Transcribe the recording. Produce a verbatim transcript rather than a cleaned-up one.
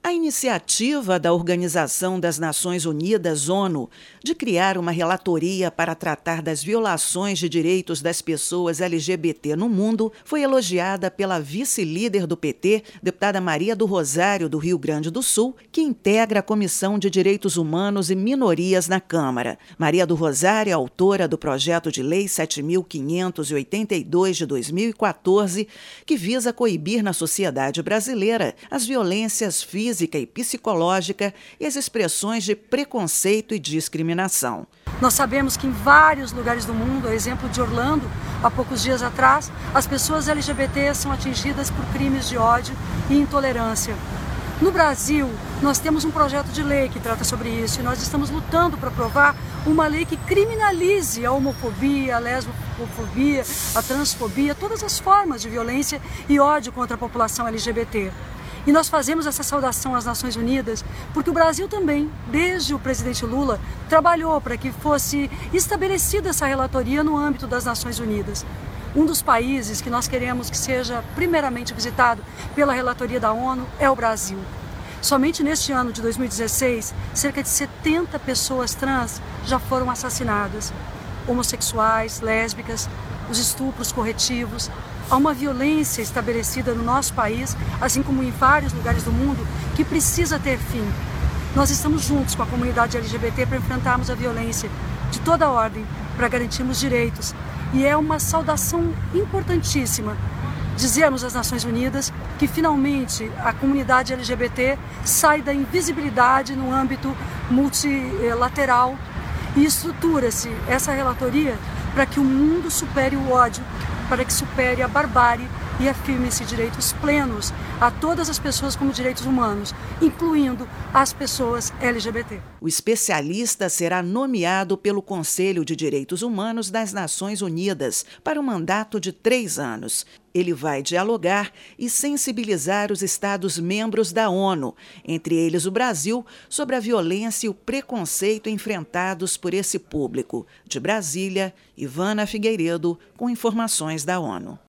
A iniciativa da Organização das Nações Unidas, ONU, de criar uma relatoria para tratar das violações de direitos das pessoas L G B T no mundo foi elogiada pela vice-líder do P T, deputada Maria do Rosário, do Rio Grande do Sul, que integra a Comissão de Direitos Humanos e Minorias na Câmara. Maria do Rosário é autora do projeto de lei sete mil quinhentos e oitenta e dois de dois mil e quatorze, que visa coibir na sociedade brasileira as violências físicas física e psicológica e as expressões de preconceito e discriminação. Nós sabemos que em vários lugares do mundo, a exemplo de Orlando, há poucos dias atrás, as pessoas L G B T são atingidas por crimes de ódio e intolerância. No Brasil, nós temos um projeto de lei que trata sobre isso e nós estamos lutando para aprovar uma lei que criminalize a homofobia, a lesbofobia, a transfobia, todas as formas de violência e ódio contra a população L G B T. E nós fazemos essa saudação às Nações Unidas porque o Brasil também, desde o presidente Lula, trabalhou para que fosse estabelecida essa relatoria no âmbito das Nações Unidas. Um dos países que nós queremos que seja primeiramente visitado pela relatoria da ONU é o Brasil. Somente neste ano de dois mil e dezesseis, cerca de setenta pessoas trans já foram assassinadas. Homossexuais, lésbicas, os estupros corretivos. Há uma violência estabelecida no nosso país, assim como em vários lugares do mundo, que precisa ter fim. Nós estamos juntos com a comunidade L G B T para enfrentarmos a violência de toda a ordem, para garantirmos direitos. E é uma saudação importantíssima dizermos às Nações Unidas que finalmente a comunidade L G B T sai da invisibilidade no âmbito multilateral e estrutura-se essa relatoria para que o mundo supere o ódio, para que supere a barbárie e afirme-se direitos plenos a todas as pessoas como direitos humanos, incluindo as pessoas L G B T. O especialista será nomeado pelo Conselho de Direitos Humanos das Nações Unidas para um mandato de três anos. Ele vai dialogar e sensibilizar os Estados-membros da ONU, entre eles o Brasil, sobre a violência e o preconceito enfrentados por esse público. De Brasília, Ivana Figueiredo, com informações da ONU.